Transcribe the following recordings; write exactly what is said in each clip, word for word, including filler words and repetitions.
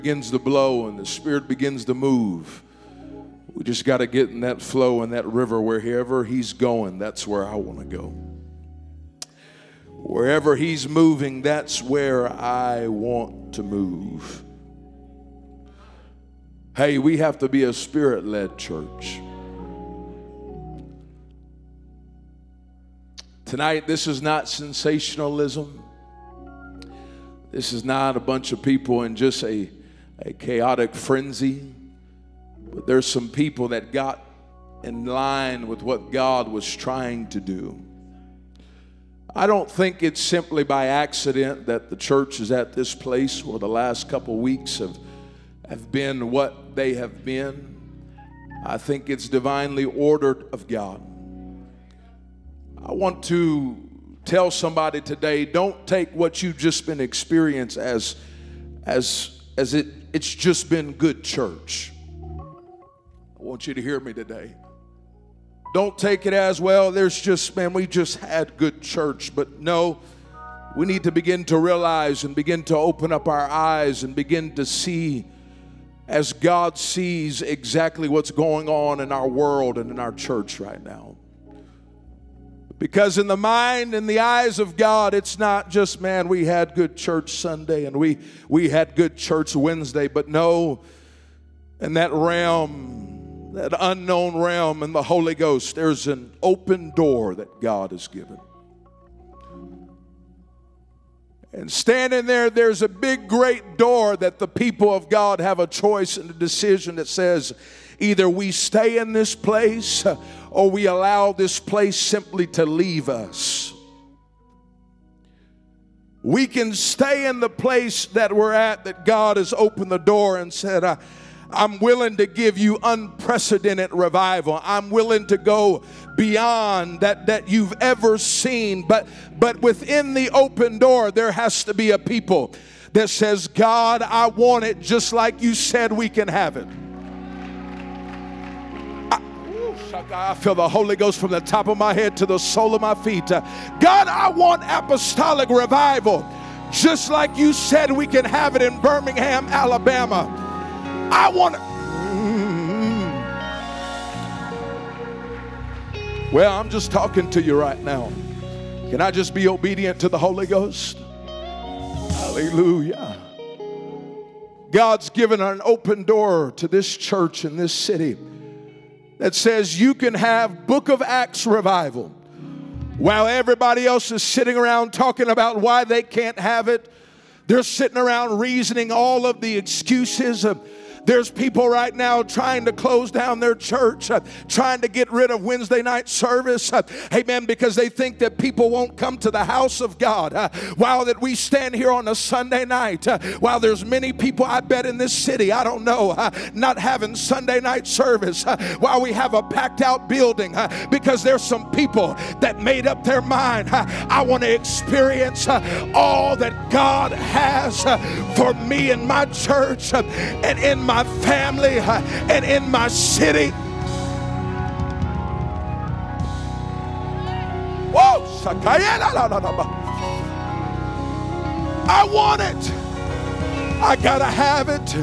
begins to blow and the Spirit begins to move. We just got to get in that flow and that river. Wherever He's going, that's where I want to go. Wherever He's moving, that's where I want to move. Hey, we have to be a Spirit-led church. Tonight, this is not sensationalism. This is not a bunch of people in just a, a chaotic frenzy. But there's some people that got in line with what God was trying to do. I don't think it's simply by accident that the church is at this place where the last couple weeks have, have been what they have been. I think it's divinely ordered of God. I want to tell somebody today, don't take what you've just been experiencing as, as, as it, it's just been good church. I want you to hear me today. Don't take it as, well, there's just, man, we just had good church. But no, we need to begin to realize and begin to open up our eyes and begin to see as God sees exactly what's going on in our world and in our church right now. Because in the mind and the eyes of God, it's not just, man, we had good church Sunday and we, we had good church Wednesday. But no, in that realm, that unknown realm in the Holy Ghost, there's an open door that God has given. And standing there, there's a big, great door that the people of God have a choice and a decision that says, either we stay in this place or we allow this place simply to leave us. We can stay in the place that we're at, that God has opened the door and said, I, I'm willing to give you unprecedented revival. I'm willing to go beyond that that you've ever seen. But, but within the open door, there has to be a people that says, God, I want it just like you said we can have it. I feel the Holy Ghost from the top of my head to the sole of my feet. God, I want apostolic revival just like you said we can have it in Birmingham, Alabama. I want to. Well, I'm just talking to you right now. Can I just be obedient to the Holy Ghost? Hallelujah. God's given an open door to this church in this city that says you can have Book of Acts revival while everybody else is sitting around talking about why they can't have it. They're sitting around reasoning all of the excuses. Uh, there's people right now trying to close down their church, uh, trying to get rid of Wednesday night service. Uh, amen, because they think that people won't come to the house of God. Uh, while that we stand here on a Sunday night, uh, while there's many people, I bet in this city, I don't know, uh, not having Sunday night service, uh, while we have a packed out building, uh, because there's some people that made up their mind. Uh, I want to experience uh, all that God has uh, for me and my church uh, and in my my family uh, and in my city. Whoa! I want it. I gotta have it.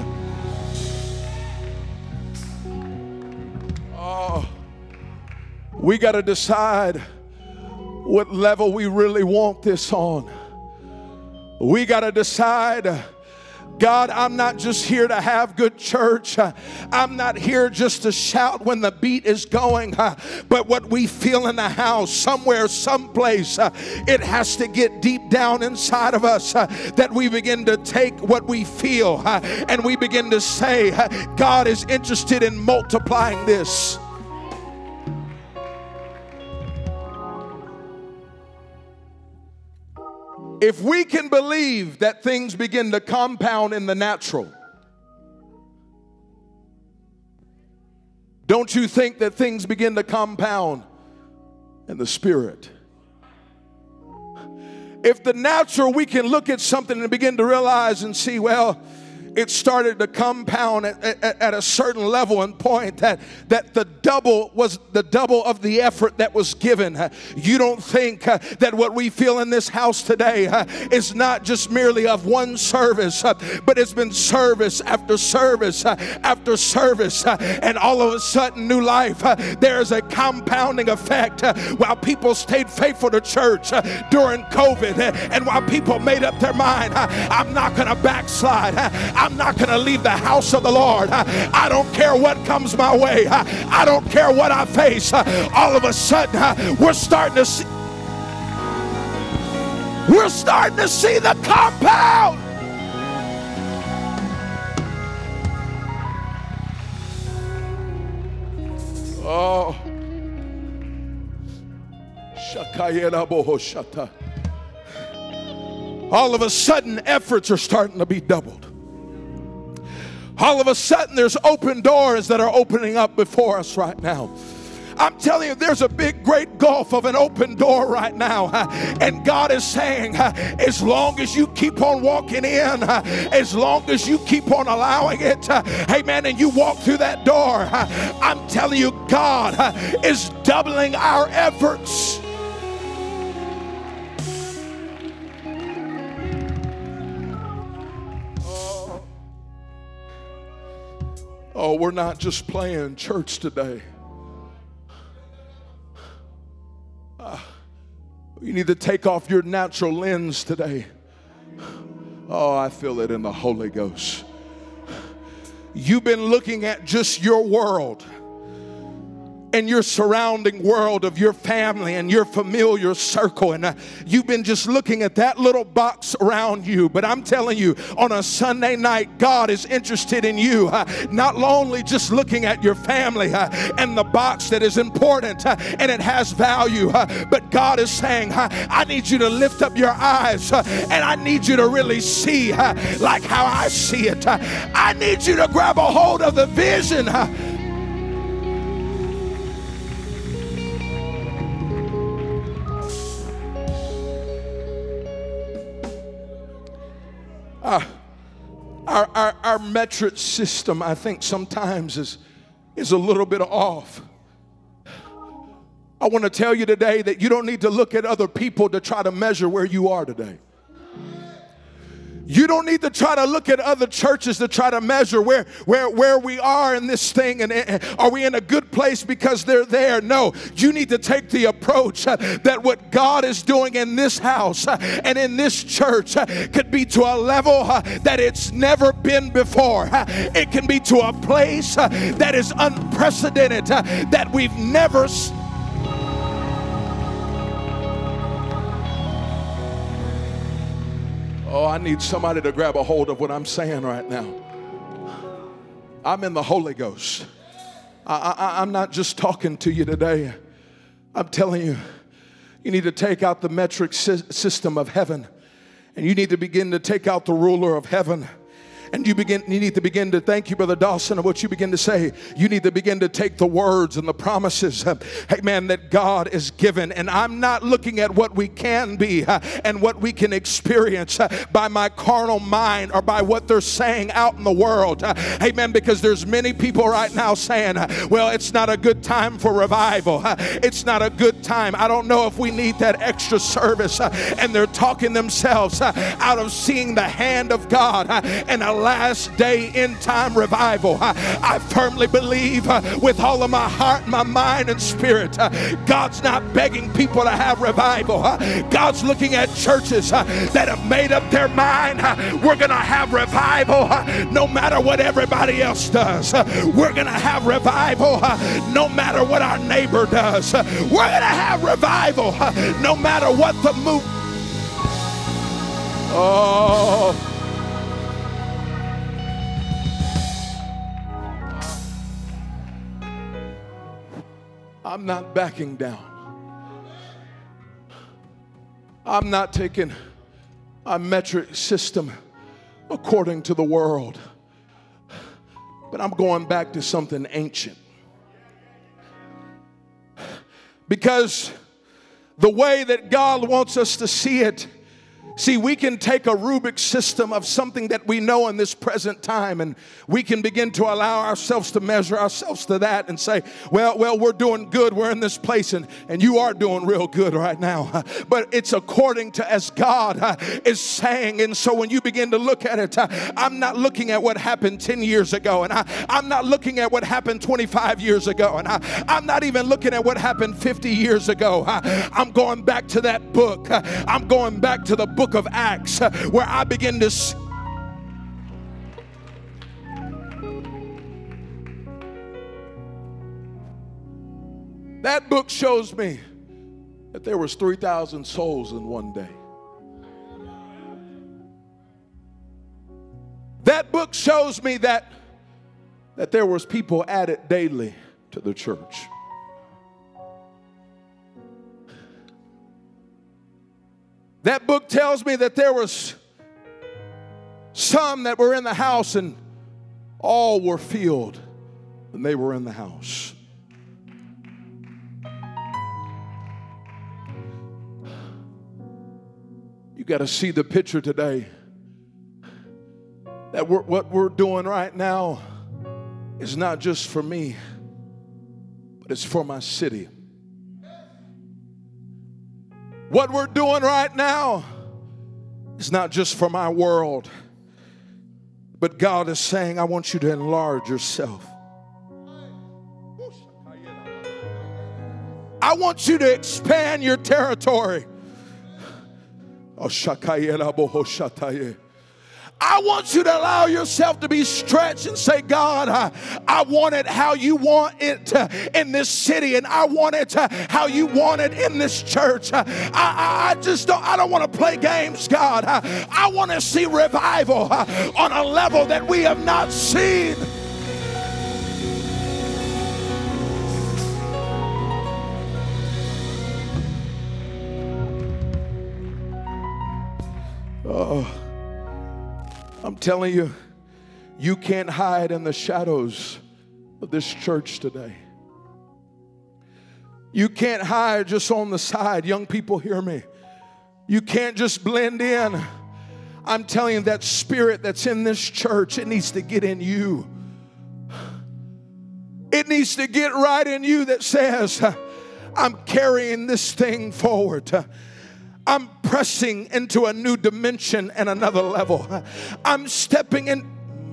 Oh, we gotta decide what level we really want this on. We gotta decide, God, I'm not just here to have good church. I'm not here just to shout when the beat is going. But what we feel in the house, somewhere, someplace, it has to get deep down inside of us that we begin to take what we feel and we begin to say, God is interested in multiplying this. If we can believe that things begin to compound in the natural, don't you think that things begin to compound in the spirit? If the natural, we can look at something and begin to realize and see, well, it started to compound at, at, at a certain level and point that, that the double was the double of the effort that was given. Uh, you don't think uh, that what we feel in this house today uh, is not just merely of one service, uh, but it's been service after service uh, after service. Uh, and all of a sudden, New Life, uh, there is a compounding effect uh, while people stayed faithful to church uh, during COVID uh, and while people made up their mind, uh, I'm not going to backslide. Uh, I'm not going to leave the house of the Lord. Uh, I don't care what comes my way. Uh, I don't care what I face. Uh, all of a sudden, uh, we're starting to see we're starting to see the compound. Oh. All of a sudden, efforts are starting to be doubled. All of a sudden, there's open doors that are opening up before us right now. I'm telling you, there's a big, great gulf of an open door right now. And God is saying, as long as you keep on walking in, as long as you keep on allowing it, amen, and you walk through that door, I'm telling you, God is doubling our efforts. Oh, we're not just playing church today. Uh, you need to take off your natural lens today. Oh, I feel it in the Holy Ghost. You've been looking at just your world and your surrounding world of your family and your familiar circle, and uh, you've been just looking at that little box around you. But I'm telling you, on a Sunday night, God is interested in you, uh, not only just looking at your family uh, and the box that is important uh, and it has value, uh, but God is saying, uh, I need you to lift up your eyes uh, and I need you to really see uh, like how I see it. Uh, I need you to grab a hold of the vision. Uh, Uh, our, our, our metric system, I think, sometimes is, is a little bit off. I want to tell you today that you don't need to look at other people to try to measure where you are today. You don't need to try to look at other churches to try to measure where, where, where we are in this thing. And, and are we in a good place because they're there? No, you need to take the approach uh, that what God is doing in this house uh, and in this church uh, could be to a level uh, that it's never been before. Uh, it can be to a place uh, that is unprecedented, uh, that we've never seen. Oh, I need somebody to grab a hold of what I'm saying right now. I'm in the Holy Ghost. I, I, I'm not just talking to you today. I'm telling you, you need to take out the metric sy- system of heaven, and you need to begin to take out the ruler of heaven. And you begin, you need to begin to, thank you, Brother Dawson, of what you begin to say. You need to begin to take the words and the promises, uh, amen, that God is given. And I'm not looking at what we can be uh, and what we can experience uh, by my carnal mind or by what they're saying out in the world. Uh, amen, because there's many people right now saying, uh, well, it's not a good time for revival. Uh, it's not a good time. I don't know if we need that extra service. Uh, and they're talking themselves uh, out of seeing the hand of God uh, and a last day end time revival. I, I firmly believe uh, with all of my heart, my mind, and spirit, uh, God's not begging people to have revival. Uh, God's looking at churches uh, that have made up their mind. Uh, we're going to have revival uh, no matter what everybody else does. Uh, we're going to have revival uh, no matter what our neighbor does. Uh, we're going to have revival uh, no matter what the move. Oh. I'm not backing down. I'm not taking a metric system according to the world, but I'm going back to something ancient. Because the way that God wants us to see it See, we can take a Rubik's system of something that we know in this present time, and we can begin to allow ourselves to measure ourselves to that and say, well, well, we're doing good. We're in this place, and, and you are doing real good right now. But it's according to as God uh, is saying. And so when you begin to look at it, uh, I'm not looking at what happened ten years ago, and I, I'm not looking at what happened twenty-five years ago, and I, I'm not even looking at what happened fifty years ago. I, I'm going back to that book. Uh, I'm going back to the book of Acts, uh, where I begin to see. That book shows me that there was three thousand souls in one day. That book shows me that, that there was people added daily to the church. That book tells me that there was some that were in the house and all were filled when they were in the house. You got to see the picture today. That we're, what we're doing right now is not just for me, but it's for my city. What we're doing right now is not just for my world, but God is saying, I want you to enlarge yourself. I want you to expand your territory. I want you to allow yourself to be stretched and say, God, I, I want it how you want it uh, in this city, and I want it uh, how you want it in this church. Uh, I, I just don't, I don't want to play games, God. Uh, I want to see revival uh, on a level that we have not seen. Oh. I'm telling you, you can't hide in the shadows of this church today. You can't hide just on the side. Young people, hear me. You can't just blend in. I'm telling you, that spirit that's in this church, it needs to get in you. It needs to get right in you that says, I'm carrying this thing forward. I'm pressing into a new dimension and another level. I'm stepping in.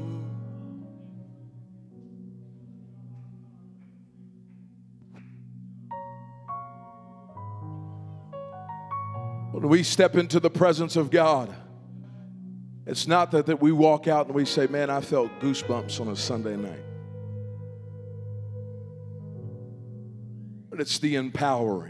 When we step into the presence of God, it's not that, that we walk out and we say, man, I felt goosebumps on a Sunday night. But it's the empowering.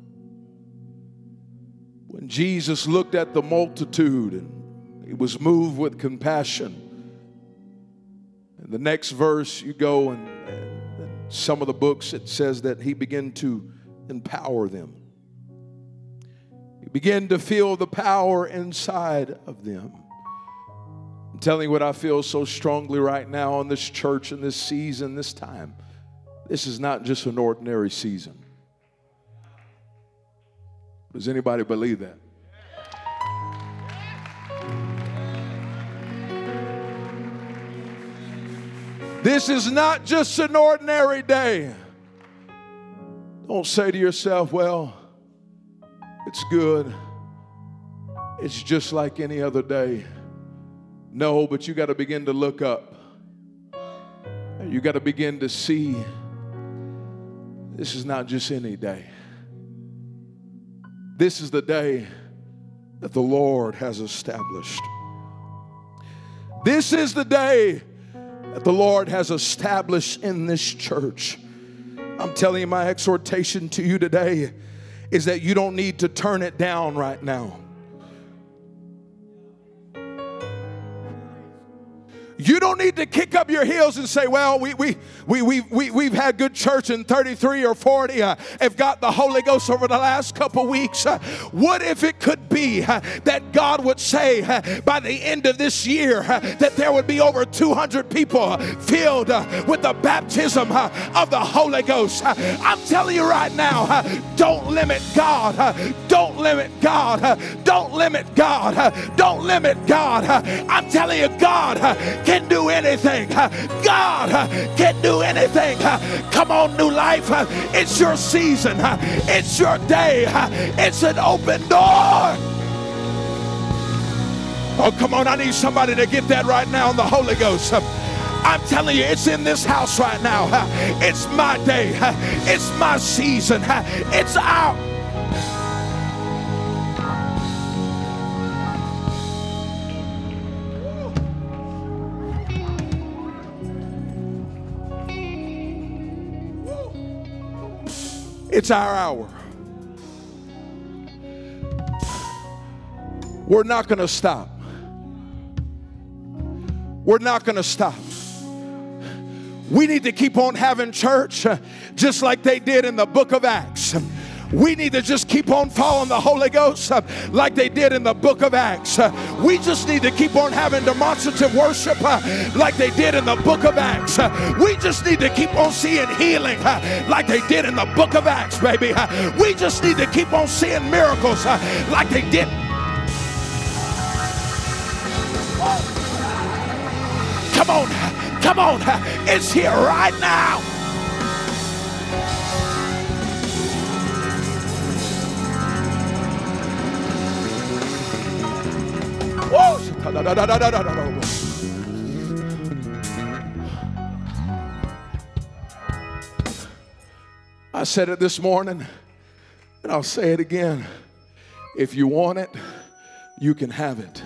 When Jesus looked at the multitude and he was moved with compassion. In the next verse, you go and, and, and some of the books, it says that he began to empower them. He began to feel the power inside of them. I'm telling you what I feel so strongly right now in this church, in this season, this time. This is not just an ordinary season. Does anybody believe that? This is not just an ordinary day. Don't say to yourself, well, it's good. It's just like any other day. No, but you got to begin to look up. You got to begin to see this is not just any day. This is the day that the Lord has established. This is the day that the Lord has established in this church. I'm telling you, my exhortation to you today is that you don't need to turn it down right now. You don't need to kick up your heels and say, well, we, we, we, we, we, we've had good church in thirty-three or forty, uh, have got the Holy Ghost over the last couple weeks. Uh, what if it could be uh, that God would say uh, by the end of this year uh, that there would be over two hundred people uh, filled uh, with the baptism uh, of the Holy Ghost? Uh, I'm telling you right now, uh, don't limit God. Uh, don't limit God. Uh, don't limit God. Uh, don't limit God. Uh, I'm telling you, God uh, can do anything. God can do anything. Come on, New Life. It's your season. It's your day. It's an open door. Oh, come on. I need somebody to get that right now in the Holy Ghost. I'm telling you, it's in this house right now. It's my day. It's my season. It's our. It's our hour. We're not going to stop. We're not going to stop. We need to keep on having church uh, just like they did in the book of Acts. We need to just keep on following the Holy Ghost uh, like they did in the book of Acts. Uh, we just need to keep on having demonstrative worship uh, like they did in the book of Acts. Uh, we just need to keep on seeing healing uh, like they did in the book of Acts, baby. Uh, we just need to keep on seeing miracles uh, like they did. Come on, come on. It's here right now. I said it this morning, and I'll say it again. If you want it, you can have it.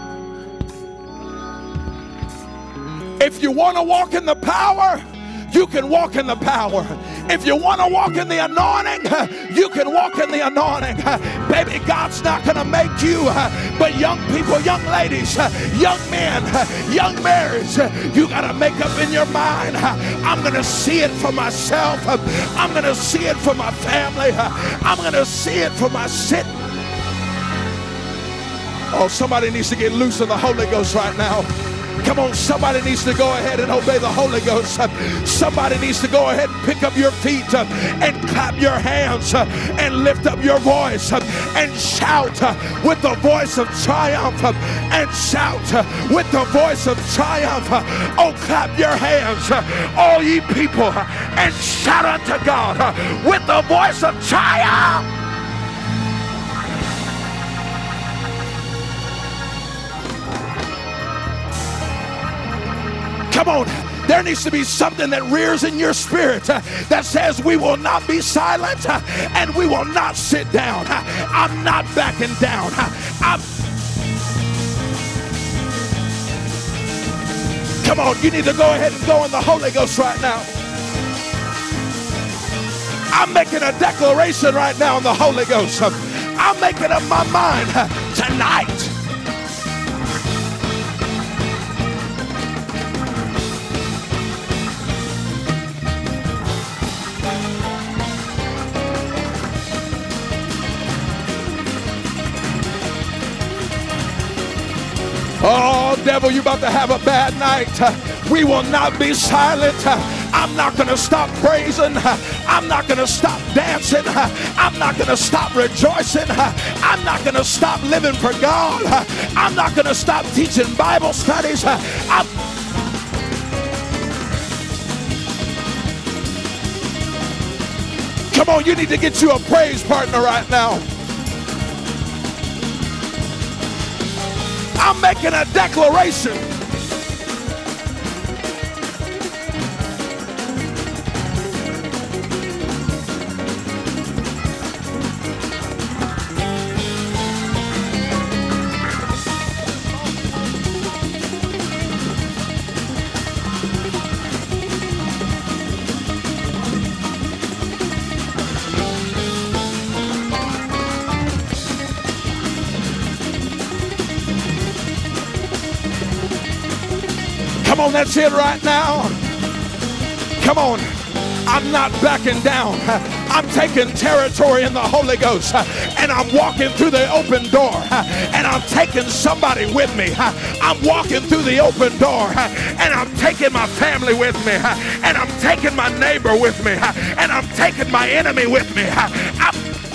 If you want to walk in the power, you can walk in the power. If you want to walk in the anointing, you can walk in the anointing. Baby, God's not going to make you, but young people, young ladies, young men, young marrieds, you got to make up in your mind, I'm going to see it for myself. I'm going to see it for my family. I'm going to see it for my city. Oh, somebody needs to get loose in the Holy Ghost right now. Come on, somebody needs to go ahead and obey the Holy Ghost. Somebody needs to go ahead and pick up your feet and clap your hands and lift up your voice and shout with the voice of triumph and shout with the voice of triumph. Oh, clap your hands, all ye people, and shout unto God with the voice of triumph. Come on, there needs to be something that rears in your spirit uh, that says we will not be silent uh, and we will not sit down. Uh, I'm not backing down. Uh, I'm... Come on, you need to go ahead and go in the Holy Ghost right now. I'm making a declaration right now in the Holy Ghost. Uh, I'm making up my mind uh, tonight. Oh, devil, you about to have a bad night. Uh, we will not be silent. Uh, I'm not going to stop praising. Uh, I'm not going to stop dancing. Uh, I'm not going to stop rejoicing. Uh, I'm not going to stop living for God. Uh, I'm not going to stop teaching Bible studies. Uh, I'm Come on, you need to get you a praise partner right now. I'm making a declaration. on, that's it right now. Come on. I'm not backing down. I'm taking territory in the Holy Ghost, and I'm walking through the open door, and I'm taking somebody with me. I'm walking through the open door, and I'm taking my family with me, and I'm taking my neighbor with me, and I'm taking my enemy with me. I'm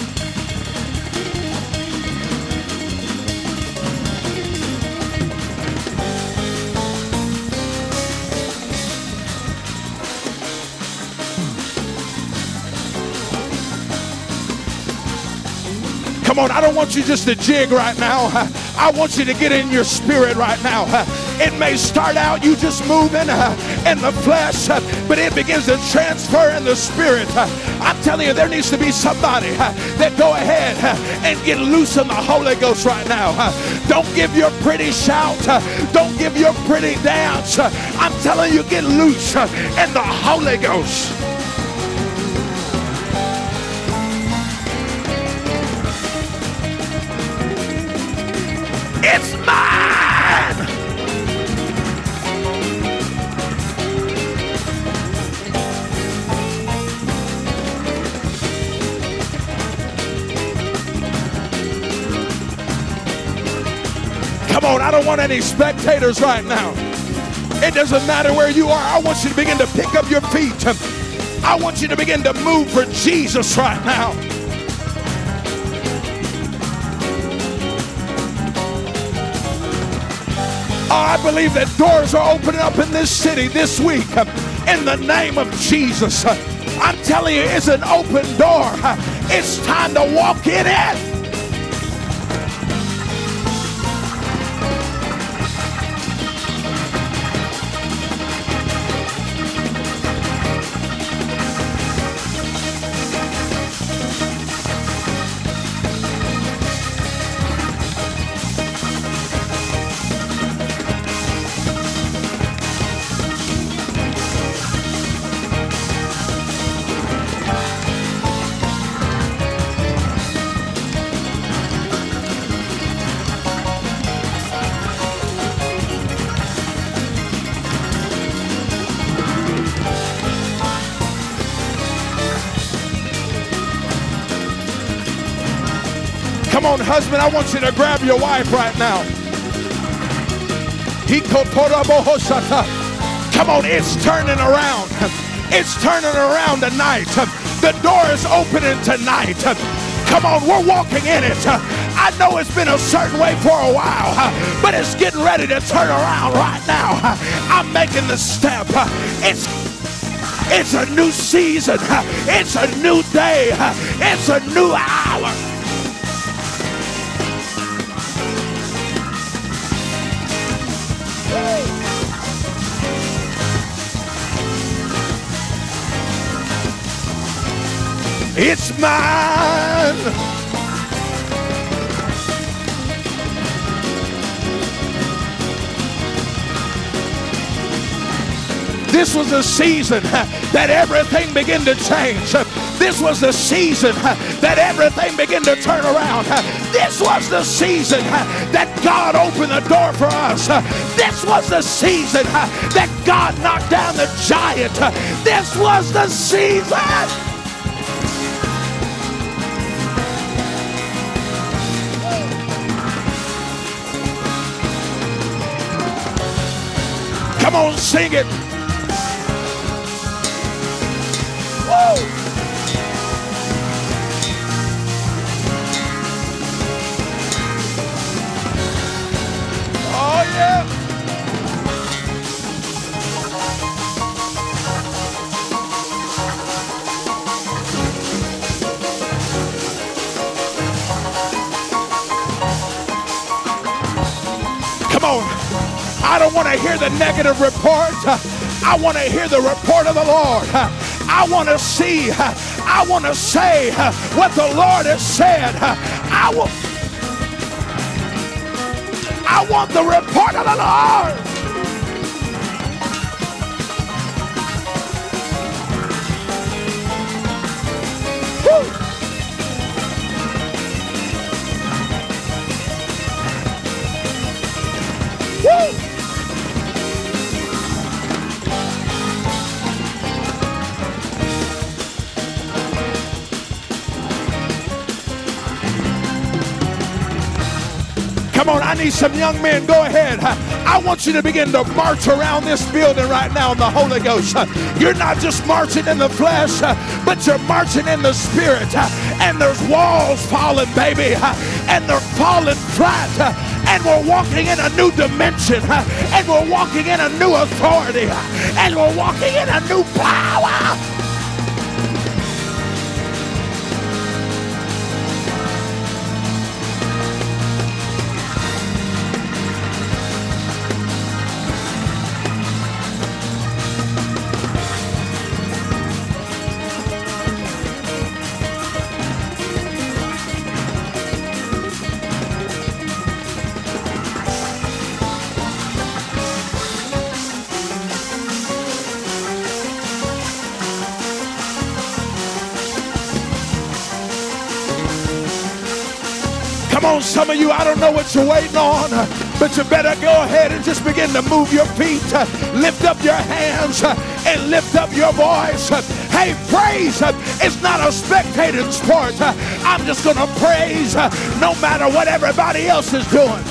Come on, I don't want you just to jig right now. I want you to get in your spirit right now. It may start out you just moving in the flesh, but it begins to transfer in the spirit. I'm telling you, there needs to be somebody that go ahead and get loose in the Holy Ghost right now. Don't give your pretty shout. Don't give your pretty dance. I'm telling you, get loose in the Holy Ghost. It's mine! Come on, I don't want any spectators right now. It doesn't matter where you are. I want you to begin to pick up your feet. I want you to begin to move for Jesus right now. Oh, I believe that doors are opening up in this city this week in the name of Jesus. I'm telling you, it's an open door. It's time to walk in it. Come on, husband, I want you to grab your wife right now. Come on, it's turning around. It's turning around tonight. The door is opening tonight. Come on, we're walking in it. I know it's been a certain way for a while, but it's getting ready to turn around right now. I'm making the step. It's It's a new season. It's a new day. It's a new hour. It's mine. This was the season that everything began to change. This was the season that everything began to turn around. This was the season that God opened the door for us. This was the season that God knocked down the giant. This was the season. Come on, sing it. Woo! Oh, yeah. Come on. I don't want to hear the negative report. I want to hear the report of the Lord. I want to see. I want to say what the Lord has said. I will. I want the report of the Lord. Woo. Woo. on, I need some young men. Go ahead. I want you to begin to march around this building right now in the Holy Ghost. You're not just marching in the flesh, but you're marching in the Spirit. And there's walls falling, baby. And they're falling flat. And we're walking in a new dimension. And we're walking in a new authority. And we're walking in a new power. Come on, some of you, I don't know what you're waiting on, but you better go ahead and just begin to move your feet, lift up your hands, and lift up your voice. Hey, praise is not a spectating sport. I'm just going to praise no matter what everybody else is doing.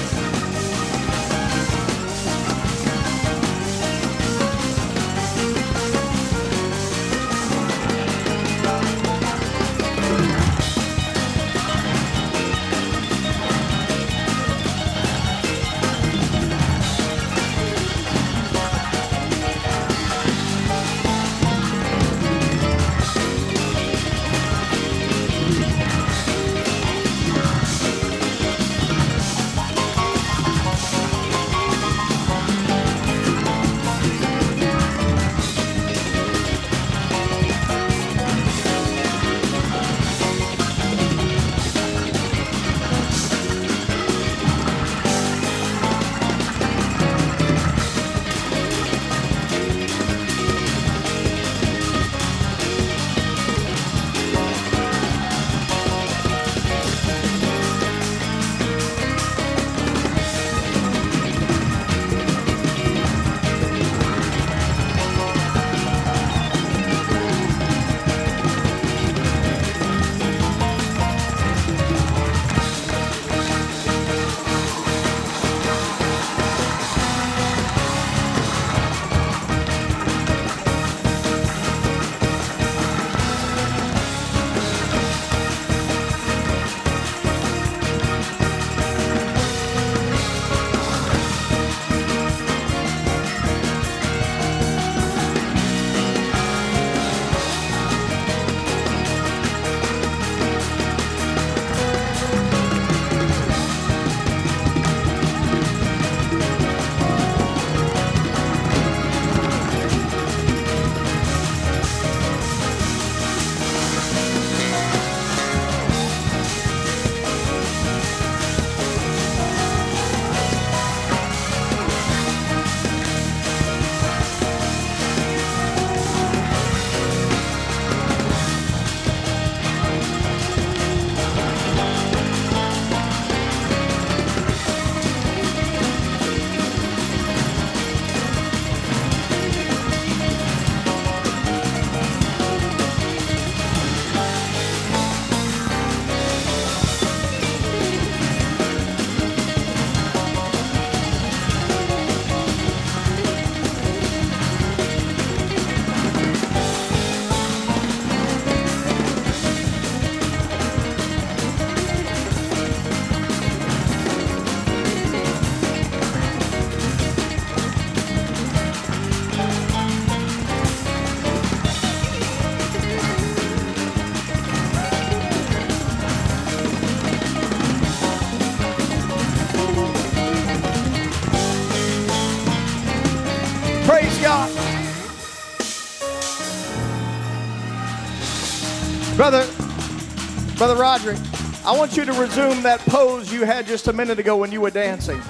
Brother, Brother Roderick, I want you to resume that pose you had just a minute ago when you were dancing.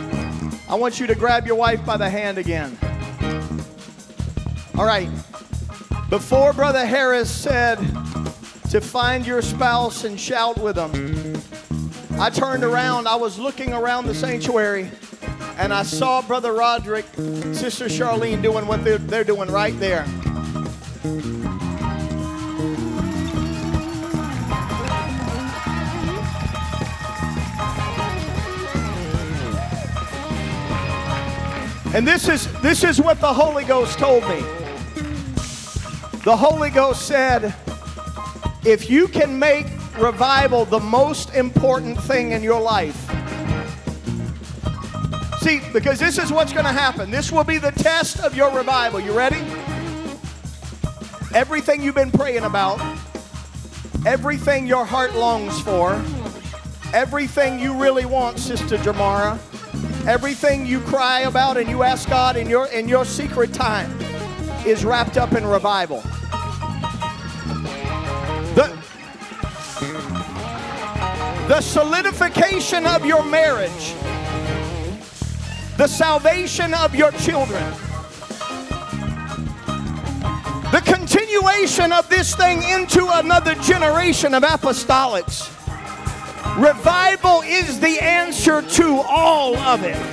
I want you to grab your wife by the hand again. All right. Before Brother Harris said to find your spouse and shout with them, I turned around. I was looking around the sanctuary, and I saw Brother Roderick, Sister Charlene doing what they're, they're doing right there. And this is this is what the Holy Ghost told me. The Holy Ghost said, if you can make revival the most important thing in your life. See, because this is what's going to happen. This will be the test of your revival. You ready? Everything you've been praying about, everything your heart longs for, everything you really want, Sister Jamara, everything you cry about and you ask God in your in your secret time is wrapped up in revival. The, the solidification of your marriage, the salvation of your children, the continuation of this thing into another generation of apostolics. Revival is the answer to all of it.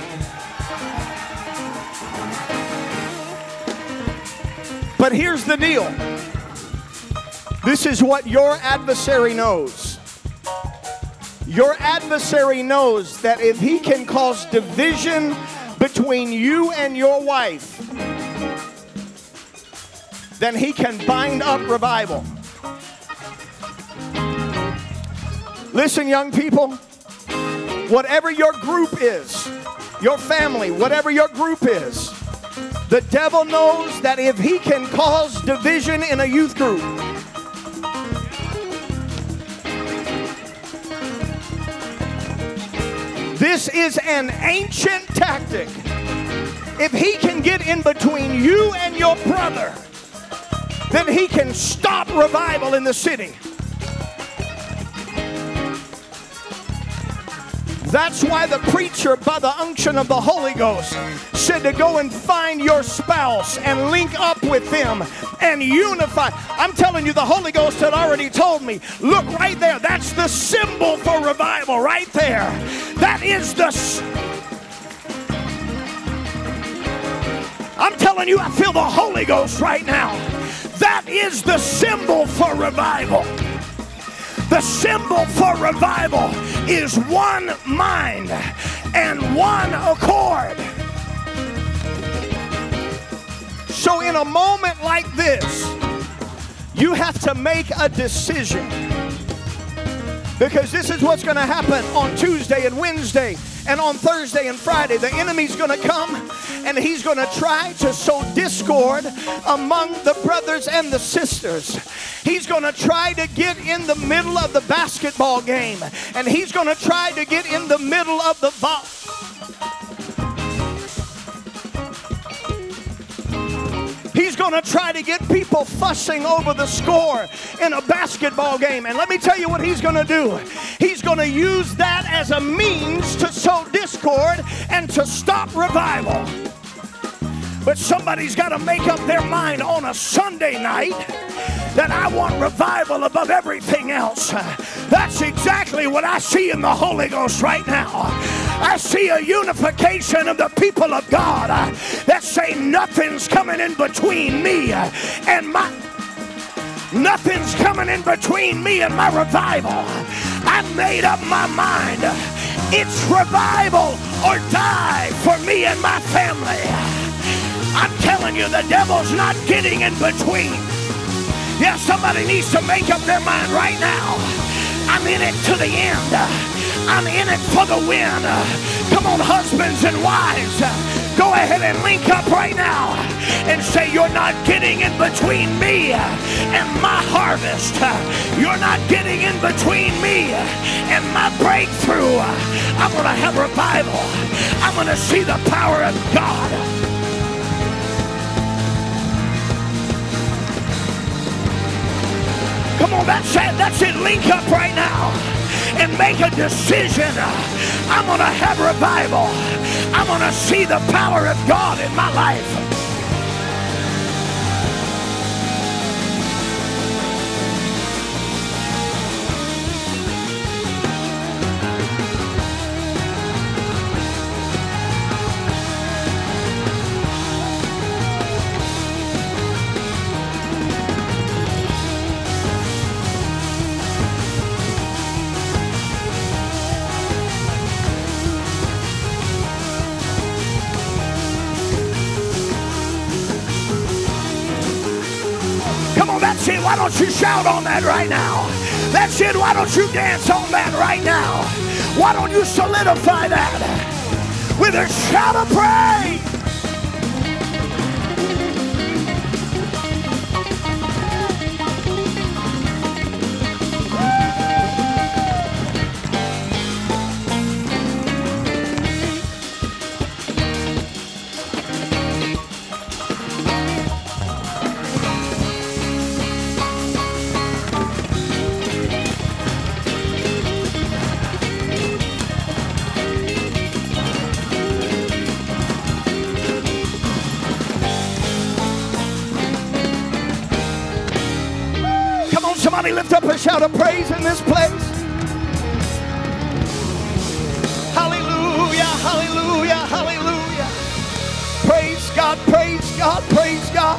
But here's the deal. This is what your adversary knows. Your adversary knows that if he can cause division between you and your wife, then he can bind up revival. Listen, young people, whatever your group is, your family, whatever your group is, the devil knows that if he can cause division in a youth group, this is an ancient tactic. If he can get in between you and your brother, then he can stop revival in the city. That's why the preacher, by the unction of the Holy Ghost, said to go and find your spouse and link up with them and unify. I'm telling you, the Holy Ghost had already told me, look right there, that's the symbol for revival right there. That is the... I'm telling you, I feel the Holy Ghost right now. That is the symbol for revival. The symbol for revival is one mind and one accord. So in a moment like this, you have to make a decision. Because this is what's going to happen on Tuesday and Wednesday and on Thursday and Friday. The enemy's going to come and he's going to try to sow discord among the brothers and the sisters. He's going to try to get in the middle of the basketball game, and he's going to try to get in the middle of the ball. He's going to try to get people fussing over the score in a basketball game. And let me tell you what he's going to do. He's going to use that as a means to sow discord and to stop revival. But somebody's got to make up their mind on a Sunday night that I want revival above everything else. That's exactly what I see in the Holy Ghost right now. I see a unification of the people of God that say nothing's coming in between me and my... Nothing's coming in between me and my revival. I made up my mind. It's revival or die for me and my family. I'm telling you, the devil's not getting in between. Yeah, somebody needs to make up their mind right now. I'm in it to the end. I'm in it for the win. Come on, husbands and wives. Go ahead and link up right now and say, you're not getting in between me and my harvest. You're not getting in between me and my breakthrough. I'm going to have revival. I'm going to see the power of God. Come on, that's it. That's it. Link up right now and make a decision. I'm going to have revival. I'm going to see the power of God in my life. That's it. Why don't you shout on that right now? That's it. Why don't you dance on that right now? Why don't you solidify that with a shout of praise? Somebody lift up a shout of praise in this place. Hallelujah, hallelujah, hallelujah. Praise God, praise God, praise God.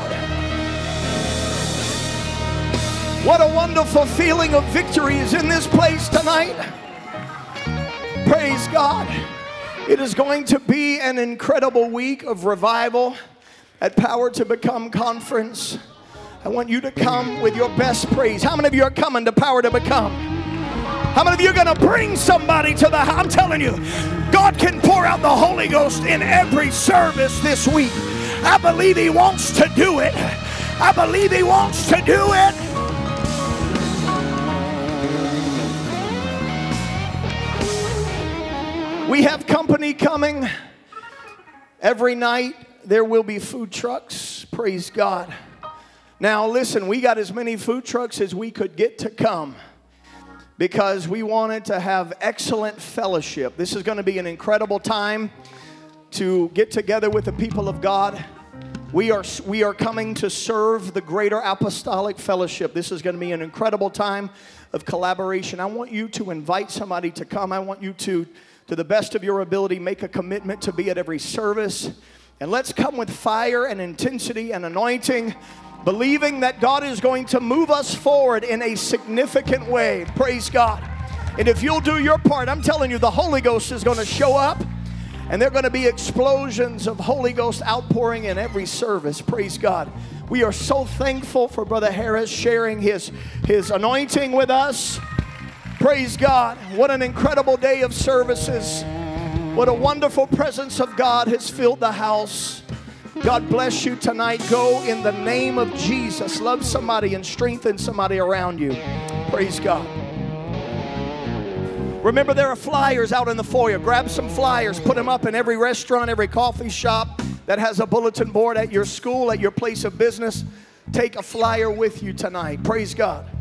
What a wonderful feeling of victory is in this place tonight. Praise God. It is going to be an incredible week of revival at Power to Become Conference. I want you to come with your best praise. How many of you are coming to Power to Become? How many of you are going to bring somebody to the house? I'm telling you, God can pour out the Holy Ghost in every service this week. I believe He wants to do it. I believe He wants to do it. We have company coming. Every night there will be food trucks. Praise God. Now listen, we got as many food trucks as we could get to come because we wanted to have excellent fellowship. This is going to be an incredible time to get together with the people of God. We are, we are coming to serve the greater apostolic fellowship. This is going to be an incredible time of collaboration. I want you to invite somebody to come. I want you to, to the best of your ability, make a commitment to be at every service. And let's come with fire and intensity and anointing, believing that God is going to move us forward in a significant way. Praise God. And if you'll do your part, I'm telling you, the Holy Ghost is going to show up, and there are going to be explosions of Holy Ghost outpouring in every service. Praise God. We are so thankful for Brother Harris sharing his, his anointing with us. Praise God. What an incredible day of services. What a wonderful presence of God has filled the house. God bless you tonight. Go in the name of Jesus. Love somebody and strengthen somebody around you. Praise God. Remember, there are flyers out in the foyer. Grab some flyers. Put them up in every restaurant, every coffee shop that has a bulletin board, at your school, at your place of business. Take a flyer with you tonight. Praise God.